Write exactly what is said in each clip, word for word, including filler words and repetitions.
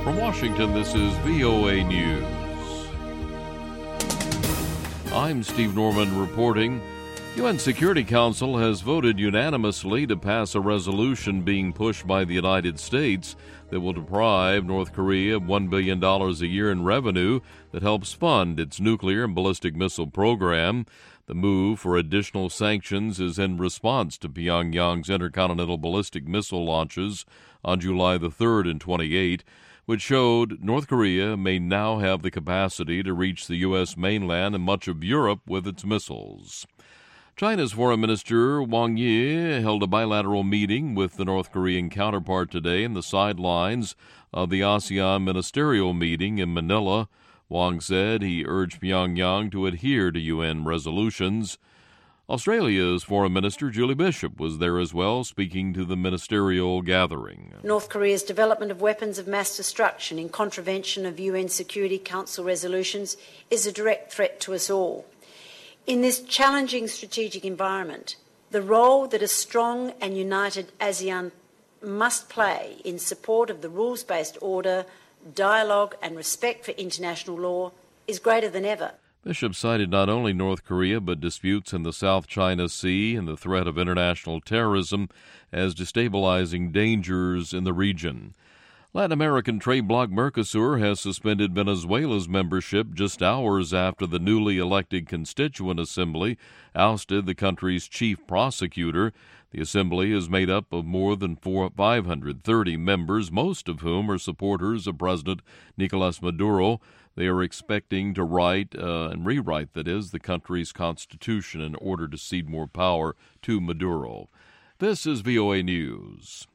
From Washington, this is V O A News. I'm Steve Norman reporting. U N Security Council has voted unanimously to pass a resolution being pushed by the United States that will deprive North Korea of one billion dollars a year in revenue that helps fund its nuclear and ballistic missile program. The move for additional sanctions is in response to Pyongyang's intercontinental ballistic missile launches on July the third and twenty-eighth, which showed North Korea may now have the capacity to reach the U S mainland and much of Europe with its missiles. China's Foreign Minister Wang Yi held a bilateral meeting with the North Korean counterpart today in the sidelines of the ASEAN ministerial meeting in Manila. Wang said he urged Pyongyang to adhere to U N resolutions. Australia's Foreign Minister Julie Bishop was there as well, speaking to the ministerial gathering. North Korea's development of weapons of mass destruction in contravention of U N Security Council resolutions is a direct threat to us all. In this challenging strategic environment, the role that a strong and united ASEAN must play in support of the rules-based order, dialogue and respect for international law is greater than ever. Bishop cited not only North Korea but disputes in the South China Sea and the threat of international terrorism as destabilizing dangers in the region. Latin American trade bloc Mercosur has suspended Venezuela's membership just hours after the newly elected Constituent Assembly ousted the country's chief prosecutor. The assembly is made up of more than five hundred thirty members, most of whom are supporters of President Nicolas Maduro. They are expecting to write uh, and rewrite, that is, the country's constitution in order to cede more power to Maduro. This is V O A News.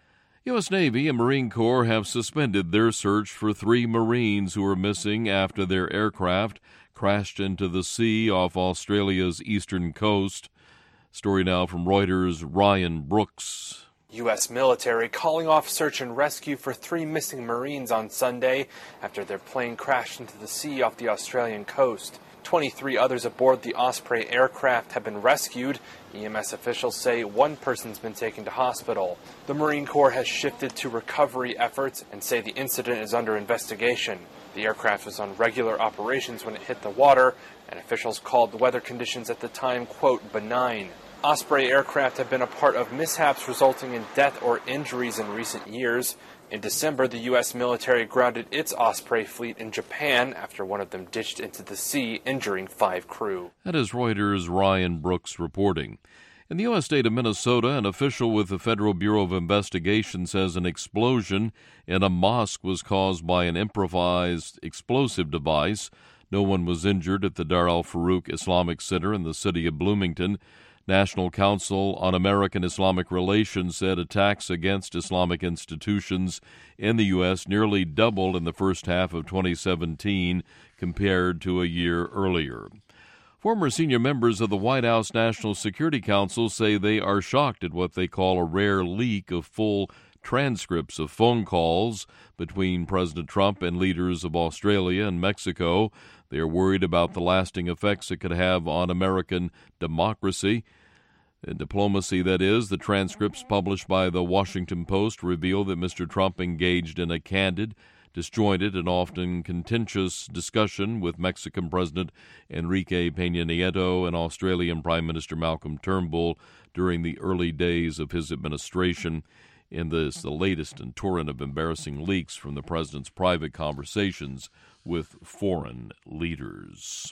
U S Navy and Marine Corps have suspended their search for three Marines who are missing after their aircraft crashed into the sea off Australia's eastern coast. Story now from Reuters' Ryan Brooks. U S military calling off search and rescue for three missing Marines on Sunday after their plane crashed into the sea off the Australian coast. twenty-three others aboard the Osprey aircraft have been rescued. E M S officials say one person's been taken to hospital. The Marine Corps has shifted to recovery efforts and say the incident is under investigation. The aircraft was on regular operations when it hit the water, and officials called the weather conditions at the time, quote, benign. Osprey aircraft have been a part of mishaps resulting in death or injuries in recent years. In December, the U S military grounded its Osprey fleet in Japan after one of them ditched into the sea, injuring five crew. That is Reuters' Ryan Brooks reporting. In the U S state of Minnesota, an official with the Federal Bureau of Investigation says an explosion in a mosque was caused by an improvised explosive device. No one was injured at the Dar al-Farouk Islamic Center in the city of Bloomington. National Council on American Islamic Relations said attacks against Islamic institutions in the U S nearly doubled in the first half of twenty seventeen compared to a year earlier. Former senior members of the White House National Security Council say they are shocked at what they call a rare leak of full transcripts of phone calls between President Trump and leaders of Australia and Mexico. They are worried about the lasting effects it could have on American democracy. In diplomacy, that is, the transcripts published by the Washington Post reveal that Mister Trump engaged in a candid, disjointed, and often contentious discussion with Mexican President Enrique Peña Nieto and Australian Prime Minister Malcolm Turnbull during the early days of his administration. In this, the latest in torrent of embarrassing leaks from the president's private conversations with foreign leaders.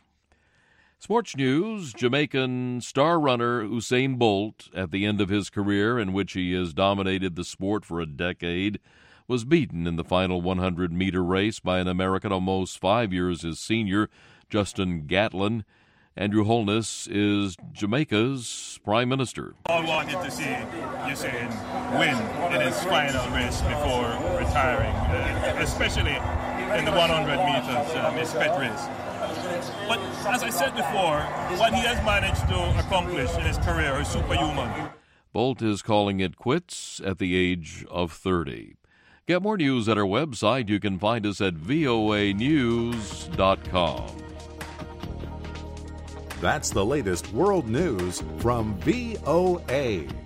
Sports news, Jamaican star runner Usain Bolt, at the end of his career in which he has dominated the sport for a decade, was beaten in the final hundred-meter race by an American almost five years his senior, Justin Gatlin. Andrew Holness is Jamaica's prime minister. I wanted to see Usain win in his final race before retiring, uh, especially in the hundred meters, um, his pet race. But as I said before, what he has managed to accomplish in his career is superhuman. Bolt is calling it quits at the age of thirty. Get more news at our website. You can find us at V O A news dot com. That's the latest world news from V O A.